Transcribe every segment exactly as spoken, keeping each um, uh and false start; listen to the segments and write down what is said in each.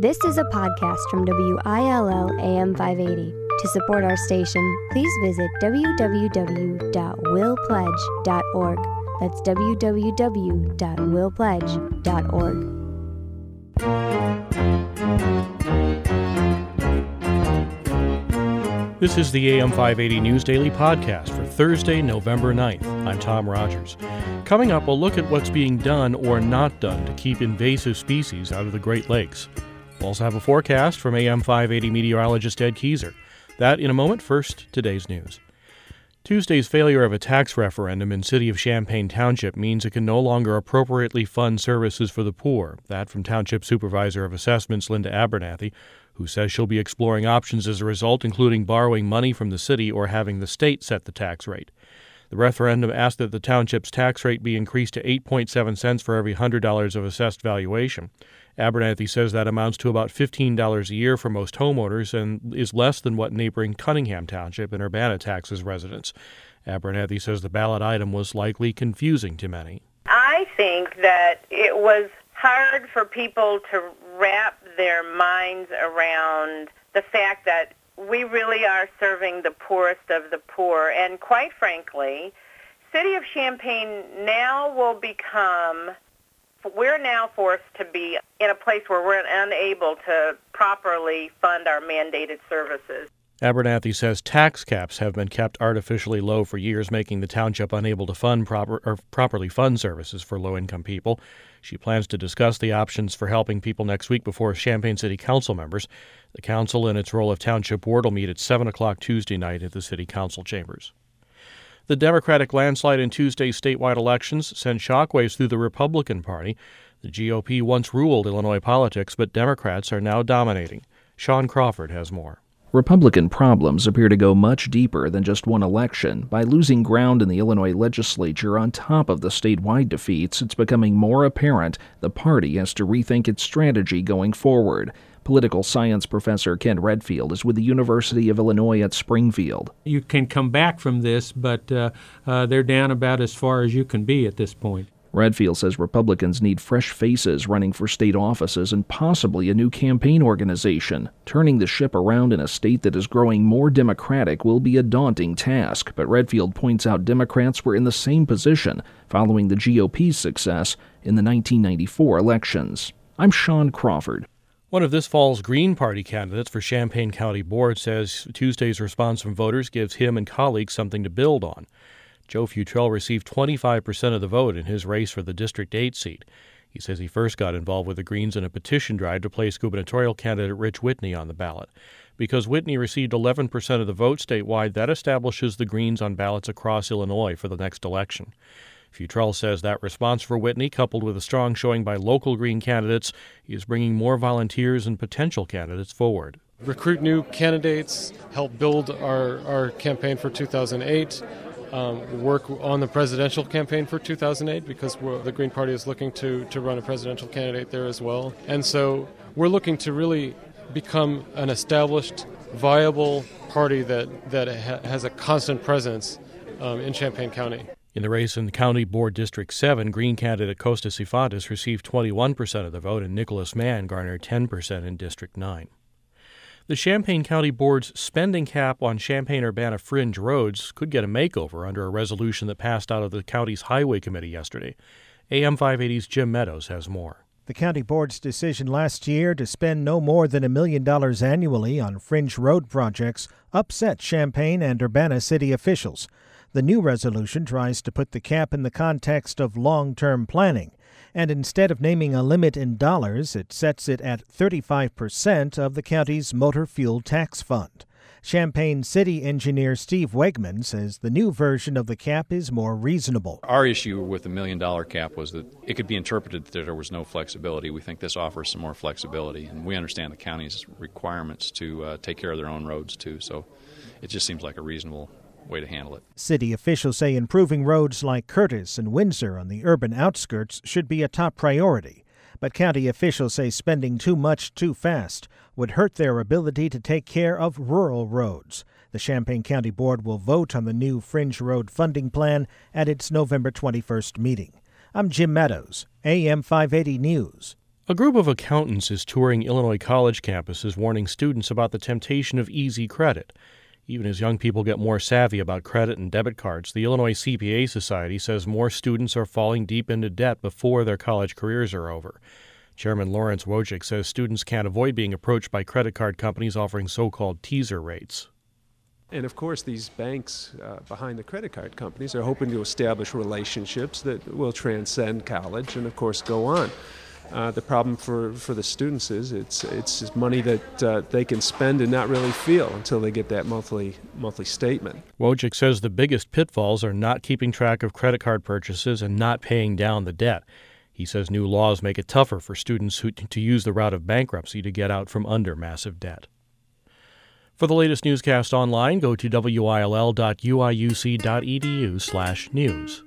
This is a podcast from W I L L A M five eighty. To support our station, please visit w w w dot will pledge dot org. That's w w w dot will pledge dot org. This is the A M five eighty News Daily Podcast for Thursday, November ninth. I'm Tom Rogers. Coming up, we'll look at what's being done or not done to keep invasive species out of the Great Lakes. We'll also have a forecast from A M five eighty meteorologist Ed Keyser. That in a moment. First, today's news. Tuesday's failure of a tax referendum in City of Champaign Township means it can no longer appropriately fund services for the poor. That from Township Supervisor of Assessments Linda Abernathy, who says she'll be exploring options as a result, including borrowing money from the city or having the state set the tax rate. The referendum asked that the township's tax rate be increased to eight point seven cents for every one hundred dollars of assessed valuation. Abernathy says that amounts to about fifteen dollars a year for most homeowners and is less than what neighboring Cunningham Township and Urbana taxes residents. Abernathy says the ballot item was likely confusing to many. I think that it was hard for people to wrap their minds around the fact that we really are serving the poorest of the poor. And quite frankly, City of Champaign now will become, we're now forced to be in a place where we're unable to properly fund our mandated services. Abernathy says tax caps have been kept artificially low for years, making the township unable to fund proper or properly fund services for low-income people. She plans to discuss the options for helping people next week before Champaign City Council members. The council, in its role of township board, will meet at seven o'clock Tuesday night at the City Council chambers. The Democratic landslide in Tuesday's statewide elections sent shockwaves through the Republican Party. The G O P once ruled Illinois politics, but Democrats are now dominating. Sean Crawford has more. Republican problems appear to go much deeper than just one election. By losing ground in the Illinois legislature on top of the statewide defeats, it's becoming more apparent the party has to rethink its strategy going forward. Political science professor Ken Redfield is with the University of Illinois at Springfield. You can come back from this, but uh, uh, they're down about as far as you can be at this point. Redfield says Republicans need fresh faces running for state offices and possibly a new campaign organization. Turning the ship around in a state that is growing more Democratic will be a daunting task, but Redfield points out Democrats were in the same position following the G O P's success in the nineteen ninety-four elections. I'm Sean Crawford. One of this fall's Green Party candidates for Champaign County Board says Tuesday's response from voters gives him and colleagues something to build on. Joe Futrell received twenty-five percent of the vote in his race for the District eight seat. He says he first got involved with the Greens in a petition drive to place gubernatorial candidate Rich Whitney on the ballot. Because Whitney received eleven percent of the vote statewide, that establishes the Greens on ballots across Illinois for the next election. Futrell says that response for Whitney, coupled with a strong showing by local Green candidates, is bringing more volunteers and potential candidates forward. Recruit new candidates, help build our, our campaign for two thousand eight. Um, work on the presidential campaign for two thousand eight because we're, the Green Party is looking to, to run a presidential candidate there as well. And so we're looking to really become an established, viable party that, that ha- has a constant presence um, in Champaign County. In the race in County Board District seven, Green candidate Costa Sifantis received twenty-one percent of the vote and Nicholas Mann garnered ten percent in District nine. The Champaign County Board's spending cap on Champaign-Urbana fringe roads could get a makeover under a resolution that passed out of the county's Highway Committee yesterday. A M five eighty's Jim Meadows has more. The county board's decision last year to spend no more than a million dollars annually on fringe road projects upset Champaign and Urbana city officials. The new resolution tries to put the cap in the context of long-term planning, and instead of naming a limit in dollars, it sets it at thirty-five percent of the county's motor fuel tax fund. Champaign City engineer Steve Wegman says the new version of the cap is more reasonable. Our issue with the million-dollar cap was that it could be interpreted that there was no flexibility. We think this offers some more flexibility, and we understand the county's requirements to uh, take care of their own roads, too, so it just seems like a reasonable way to handle it. City officials say improving roads like Curtis and Windsor on the urban outskirts should be a top priority. But county officials say spending too much too fast would hurt their ability to take care of rural roads. The Champaign County Board will vote on the new Fringe Road funding plan at its November twenty-first meeting. I'm Jim Meadows, A M five eighty News. A group of accountants is touring Illinois college campuses, warning students about the temptation of easy credit. Even as young people get more savvy about credit and debit cards, the Illinois C P A Society says more students are falling deep into debt before their college careers are over. Chairman Lawrence Wojcik says students can't avoid being approached by credit card companies offering so-called teaser rates. And of course, these banks uh, behind the credit card companies are hoping to establish relationships that will transcend college and, of course, go on. Uh, the problem for, for the students is it's it's money that uh, they can spend and not really feel until they get that monthly monthly statement. Wojcik says the biggest pitfalls are not keeping track of credit card purchases and not paying down the debt. He says new laws make it tougher for students who, to use the route of bankruptcy to get out from under massive debt. For the latest newscast online, go to W I L L dot U I U C dot E D U slash news.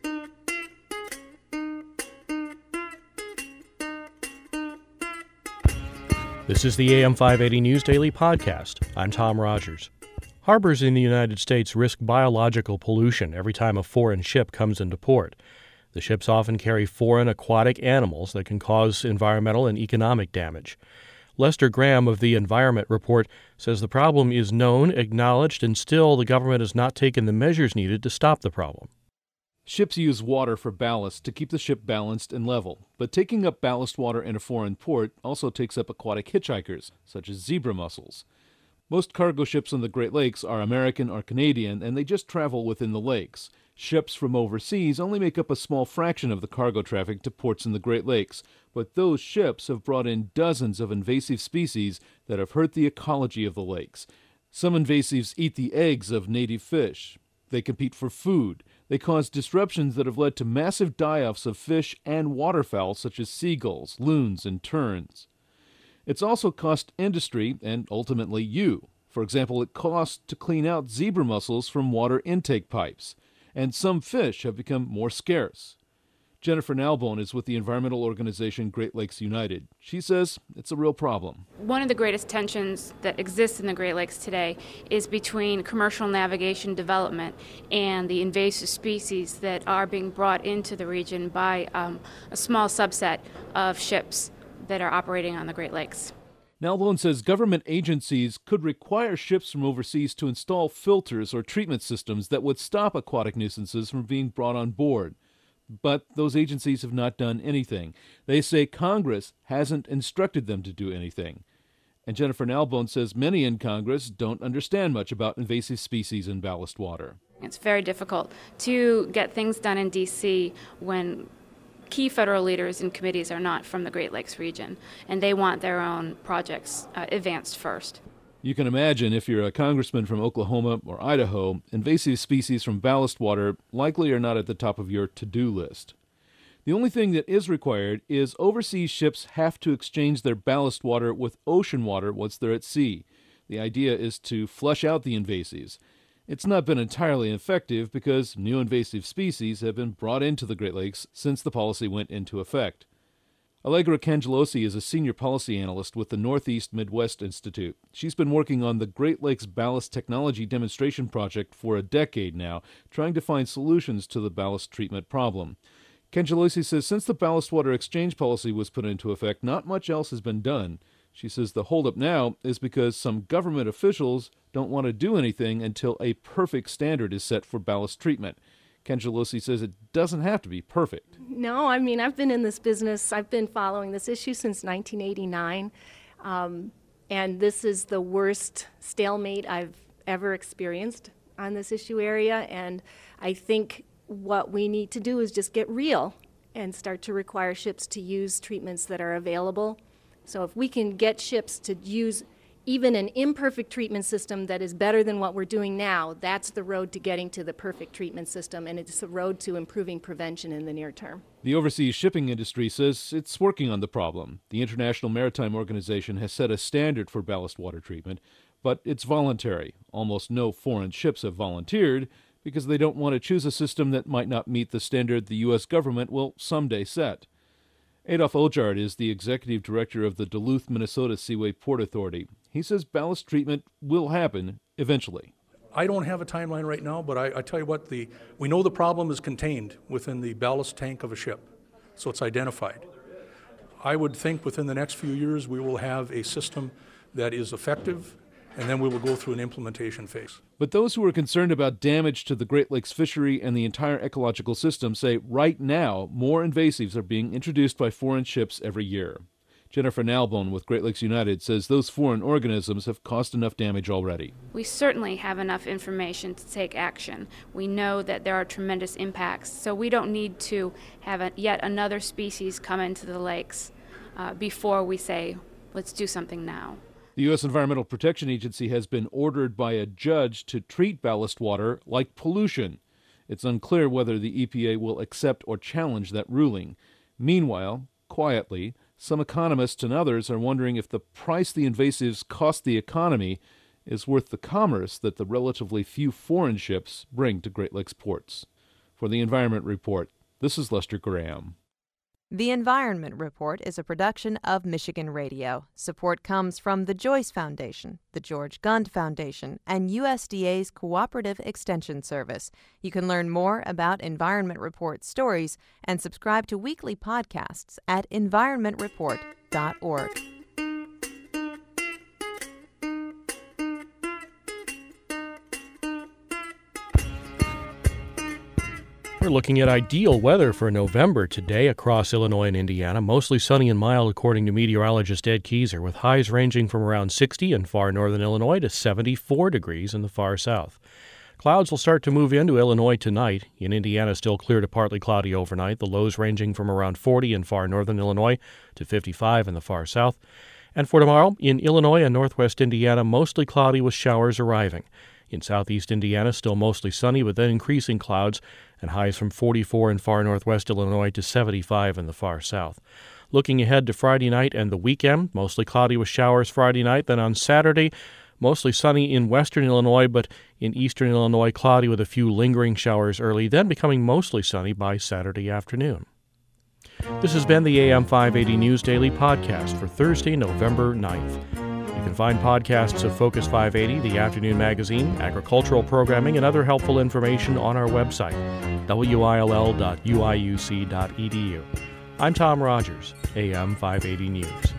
This is the A M five eighty News Daily Podcast. I'm Tom Rogers. Harbors in the United States risk biological pollution every time a foreign ship comes into port. The ships often carry foreign aquatic animals that can cause environmental and economic damage. Lester Graham of the Environment Report says the problem is known, acknowledged, and still the government has not taken the measures needed to stop the problem. Ships use water for ballast to keep the ship balanced and level, but taking up ballast water in a foreign port also takes up aquatic hitchhikers, such as zebra mussels. Most cargo ships on the Great Lakes are American or Canadian, and they just travel within the lakes. Ships from overseas only make up a small fraction of the cargo traffic to ports in the Great Lakes, but those ships have brought in dozens of invasive species that have hurt the ecology of the lakes. Some invasives eat the eggs of native fish. They compete for food. They cause disruptions that have led to massive die-offs of fish and waterfowl such as seagulls, loons, and terns. It's also cost industry and ultimately you. For example, it costs to clean out zebra mussels from water intake pipes, and some fish have become more scarce. Jennifer Nalbone is with the environmental organization Great Lakes United. She says it's a real problem. One of the greatest tensions that exists in the Great Lakes today is between commercial navigation development and the invasive species that are being brought into the region by um, a small subset of ships that are operating on the Great Lakes. Nalbone says government agencies could require ships from overseas to install filters or treatment systems that would stop aquatic nuisances from being brought on board. But those agencies have not done anything. They say Congress hasn't instructed them to do anything. And Jennifer Nalbone says many in Congress don't understand much about invasive species in ballast water. It's very difficult to get things done in D C when key federal leaders and committees are not from the Great Lakes region, and they want their own projects uh, advanced first. You can imagine if you're a congressman from Oklahoma or Idaho, invasive species from ballast water likely are not at the top of your to-do list. The only thing that is required is overseas ships have to exchange their ballast water with ocean water once they're at sea. The idea is to flush out the invasives. It's not been entirely effective because new invasive species have been brought into the Great Lakes since the policy went into effect. Allegra Cangelosi is a senior policy analyst with the Northeast Midwest Institute. She's been working on the Great Lakes Ballast Technology Demonstration Project for a decade now, trying to find solutions to the ballast treatment problem. Cangelosi says since the ballast water exchange policy was put into effect, not much else has been done. She says the holdup now is because some government officials don't want to do anything until a perfect standard is set for ballast treatment. Cangelosi says it doesn't have to be perfect. No, I mean, I've been in this business, I've been following this issue since nineteen eighty-nine, um, and this is the worst stalemate I've ever experienced on this issue area, and I think what we need to do is just get real and start to require ships to use treatments that are available. So if we can get ships to use even an imperfect treatment system that is better than what we're doing now, that's the road to getting to the perfect treatment system, and it's the road to improving prevention in the near term. The overseas shipping industry says it's working on the problem. The International Maritime Organization has set a standard for ballast water treatment, but it's voluntary. Almost no foreign ships have volunteered because they don't want to choose a system that might not meet the standard the U S government will someday set. Adolf Ojard is the executive director of the Duluth, Minnesota Seaway Port Authority. He says ballast treatment will happen eventually. I don't have a timeline right now, but I, I tell you what, the we know the problem is contained within the ballast tank of a ship, so it's identified. I would think within the next few years we will have a system that is effective, and then we will go through an implementation phase. But those who are concerned about damage to the Great Lakes fishery and the entire ecological system say right now more invasives are being introduced by foreign ships every year. Jennifer Nalbone with Great Lakes United says those foreign organisms have caused enough damage already. We certainly have enough information to take action. We know that there are tremendous impacts, so we don't need to have a, yet another species come into the lakes uh, before we say, let's do something now. The U S Environmental Protection Agency has been ordered by a judge to treat ballast water like pollution. It's unclear whether the E P A will accept or challenge that ruling. Meanwhile, quietly, some economists and others are wondering if the price the invasives cost the economy is worth the commerce that the relatively few foreign ships bring to Great Lakes ports. For the Environment Report, this is Lester Graham. The Environment Report is a production of Michigan Radio. Support comes from the Joyce Foundation, the George Gund Foundation, and U S D A's Cooperative Extension Service. You can learn more about Environment Report stories and subscribe to weekly podcasts at environment report dot org. We're looking at ideal weather for November today across Illinois and Indiana. Mostly sunny and mild, according to meteorologist Ed Keyser, with highs ranging from around sixty in far northern Illinois to seventy-four degrees in the far south. Clouds will start to move into Illinois tonight. In Indiana, still clear to partly cloudy overnight. The lows ranging from around forty in far northern Illinois to fifty-five in the far south. And for tomorrow, in Illinois and northwest Indiana, mostly cloudy with showers arriving. In southeast Indiana, still mostly sunny with then increasing clouds and highs from forty-four in far northwest Illinois to seventy-five in the far south. Looking ahead to Friday night and the weekend, mostly cloudy with showers Friday night. Then on Saturday, mostly sunny in western Illinois, but in eastern Illinois, cloudy with a few lingering showers early, then becoming mostly sunny by Saturday afternoon. This has been the A M five eighty News Daily Podcast for Thursday, November ninth. You can find podcasts of Focus five eighty, the afternoon magazine, agricultural programming, and other helpful information on our website, W I L L dot U I U C dot E D U. I'm Tom Rogers, A M five eighty News.